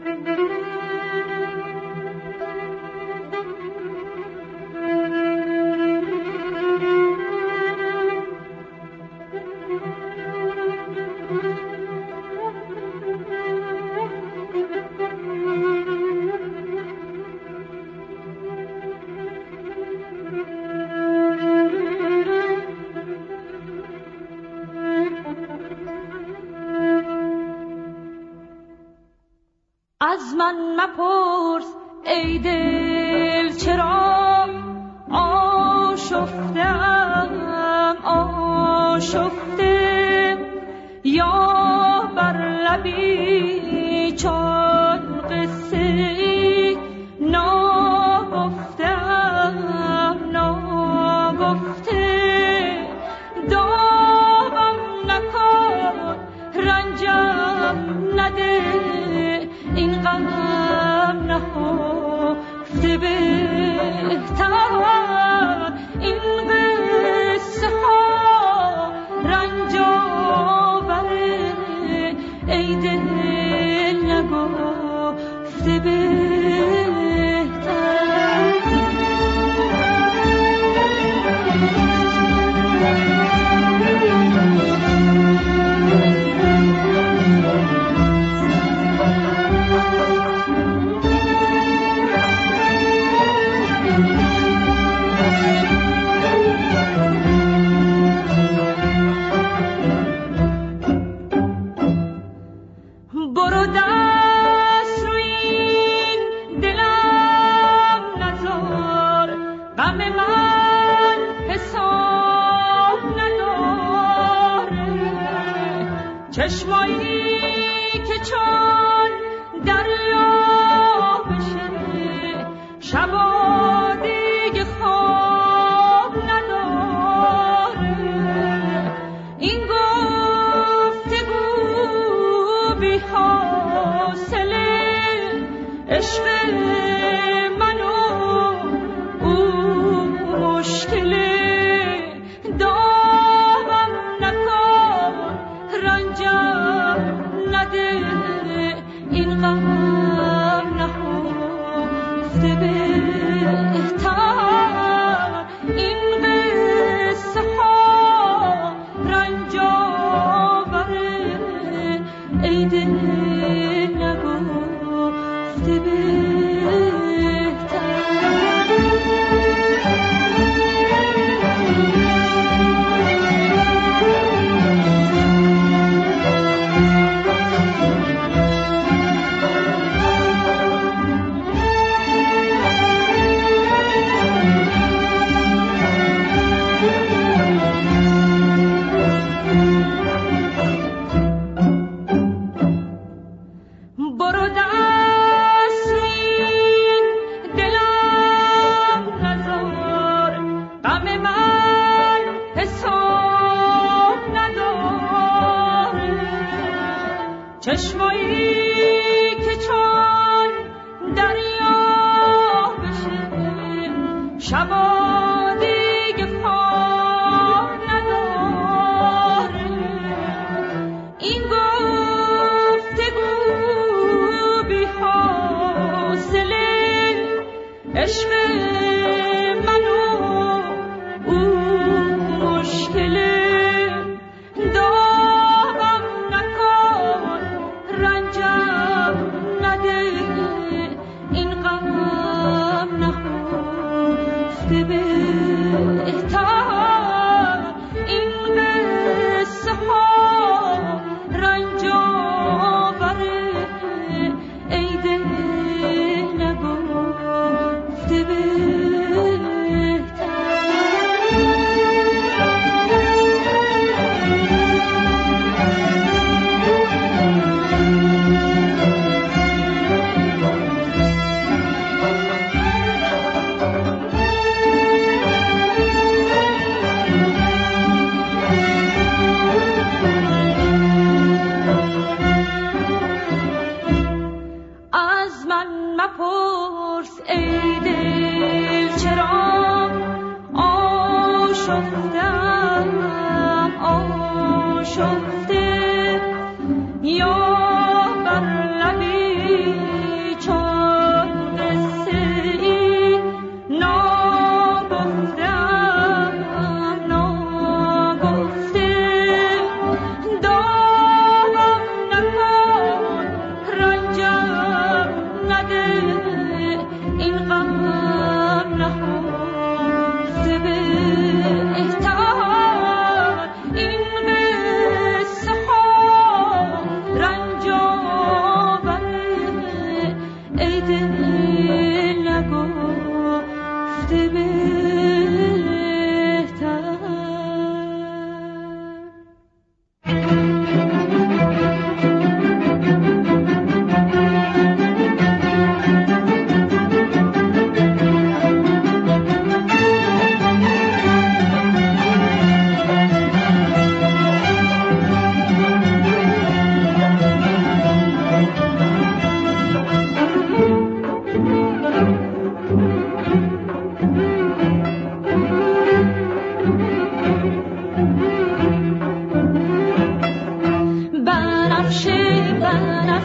از من مپرس ای دل چرا آشفتم آشفته، یا بر لبی چون قصه ناگفتم ناگفته، داغم نکن رنجم نده، این غم نهفته بهتر، این قصه ها رنج آوره، ای دل نگفته بهتر. چشمایی که چون دریا بشه، شبا دیگه خواب نداره، این گفتگو بی حاصله، عشق من و او مشکله، داغم نکن رنجم نده، این غم نهفته بهتر، این قصه ها رنج آوره، ای دل نگفته بهتر. چشمایی که چون دریا بشه، شبا دیگه خواب نداره، این گفتگو بی حاصله، عشق من و او مشکله، مپرس ای دل چرا آشفتم آشفته، یا بر لبی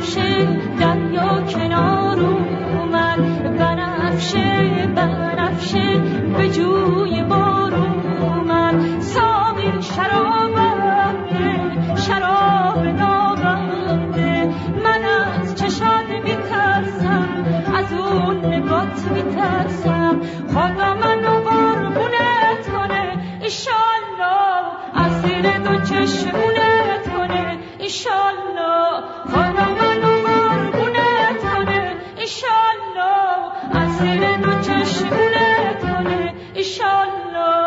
بنفشه دریا کنار اومد، بنفشه بنفشه به جوی بار اومد. ساقی شرابنده شراب نابنده، من از چشات میترسم، از اون نگات میترسم. خدا منو قربونت کنه ایشالله، از زیر دو چشمونت کنه ایشالله. خدا منو قربونت کنه ایشالله، از زیر دو چشمونت کنه ایشالله.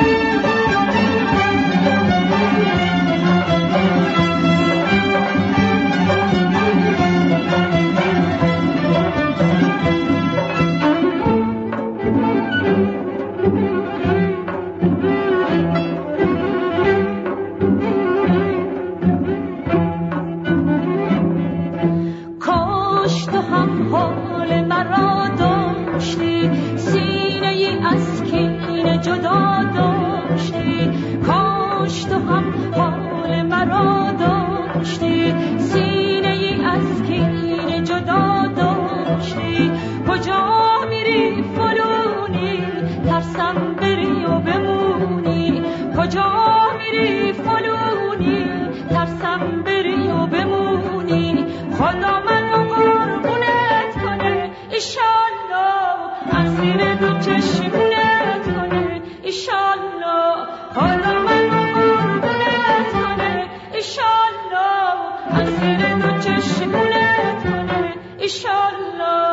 کاش تو هم حال مرا داشتی، سینه ای از کینه جدا داشتی. کاش تو هم حال مرا داشتی، سینه ای از کینه جدا داشتی. کجا میری فلونی، ترسم بری و بمونی. کجا میری فلونی، ترسم بری و بمونی. خدا منو قربونت کنه ایشالله، از زیر دو چشمونت کنه ایشالله. خدا منو قربونت کنه ایشالله، از زیر دو چشمونت کنه ایشالله.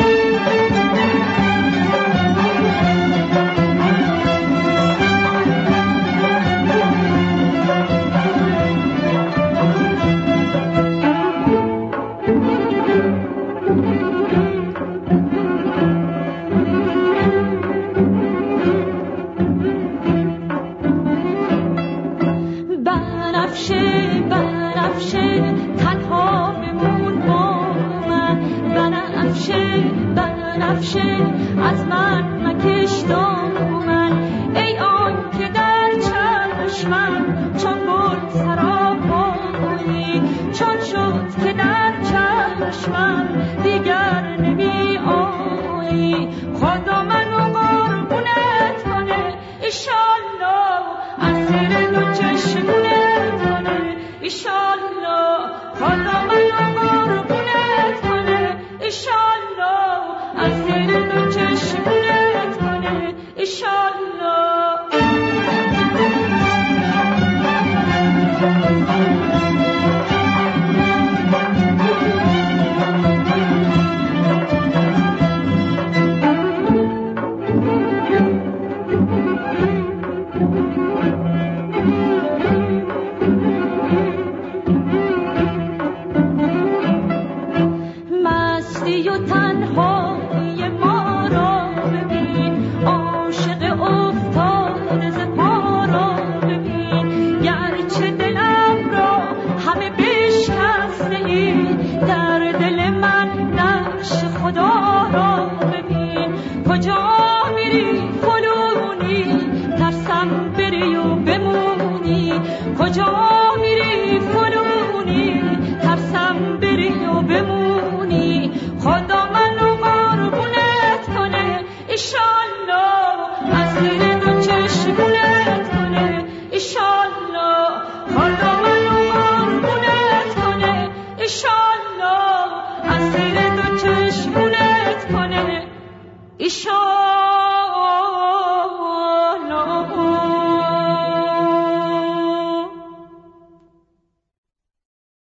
بنفشه بنفشه تنها بمون با من، بنفشه بنفشه از من مکش دامن. ای آن که در چشمم چون گل سراپایی، چون شد که در چشمم دیگر نمی آیی. خدا منو قربونت کنه ایشالله، از زیر دو چشمونت کنه ایشالله. خدا منو قربونت کنه ایشالله، از زیر دو چشمونت کنه ایشالله. مستی و تنهای ما را ببین، عاشق افتاده ز پا را ببین. گرچه دلم را همه بشکسته ای، در دل من نقش خدا را ببین. کجا میری فلونی، ترسم بری و بمونی. کجا